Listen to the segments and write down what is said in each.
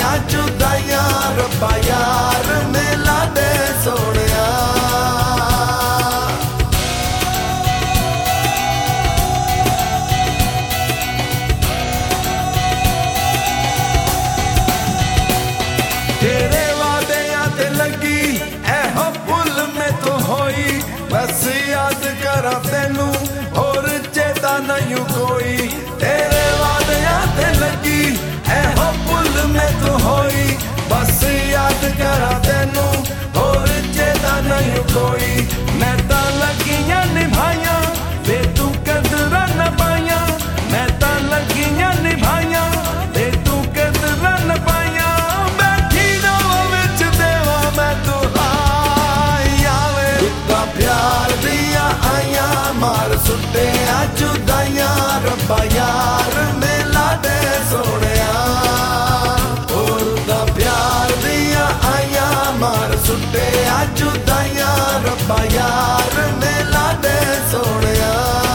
जुदाइयां रब्बा यार मिला दे सोनिया। तेरे वादियां ते लगी एहो पुल में तो होई, बस याद करा तेनू और चेता नहीं कोई। तेरे वादियां ते लगी एहो पुल में तो होई, बस याद करा तेनू और चेता नहीं कोई। मैं ता लगियां निभाइयां ते तू कदर न पाइयां, मैं ता लगियां निभाइयां ते तू कदर न पाइयां। बैठी रहो विच देवा मैं तू आया वे, रुता प्यार दिया आया मार सुटे जुदाइयां रब्बा यार मिला दे सोनिया। सुटे जुदाइयां रब्बा यार मिला दे सोनिया।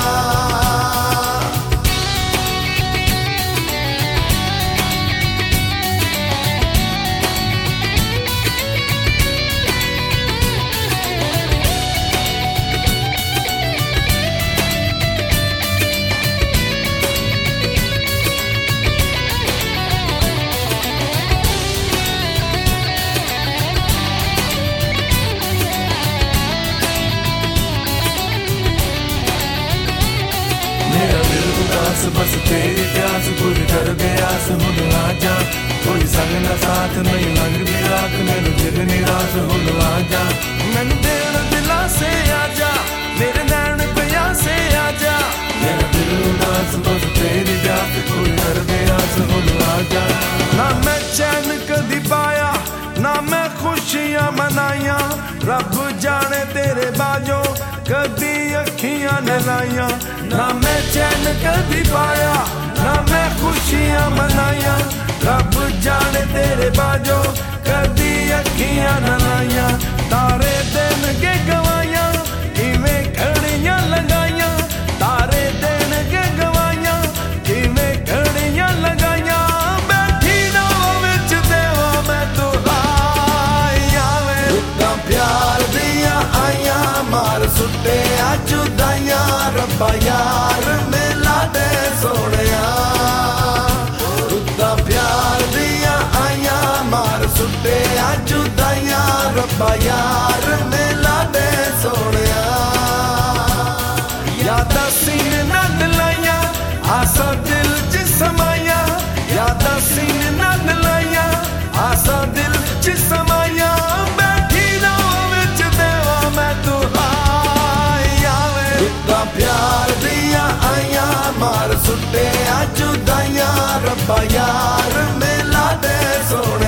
बस तेरी प्यास पूरी कर गयास हुन आजा, कोई संग न साथ नहीं लंघ दी रात मैनू दिल निराश हुन आजा। मैनू देन दिलासे आजा मेरे नैन प्यासे आजा, मेरा दिल उदास बस तेरी प्यास पूरी कर गयास हुन आजा। ना मैं चैन कदी पाया ना मैं खुशियां मनाइया, रब जाने तेरे बाजो कदी अखियां न लाइया। ना मैं चैन कदी पाया ना मैं खुशियां मनाइया, रब जाने तेरे बाजो कदी अखियां न लाइया। तारे दिन के गवाइयां इवें घड़ियां लगाइयां, तारे दिन के गवाइयां इवें घड़ियां लगाइयां। बैठी रहो विच देवा मैं तू आया वे, रुता प्यार दिया आया मार सुटे जुदाइयां रब्बा यार मिला दे सोनिया। रुता प्यार दिया आया मार सुटे जुदाइयां रब्बा यार मिला दे सोनिया। यादां सीन नाल लाइयां आसा दिल च समाइयां, यादां सीन नाल लाइयां आसा दिल च समाइयां। बैठी रहो विच देवा मैं तू प्यार दिया आया मार सुटे जुदाइयां रब्बा यार मिला दे सोनिया।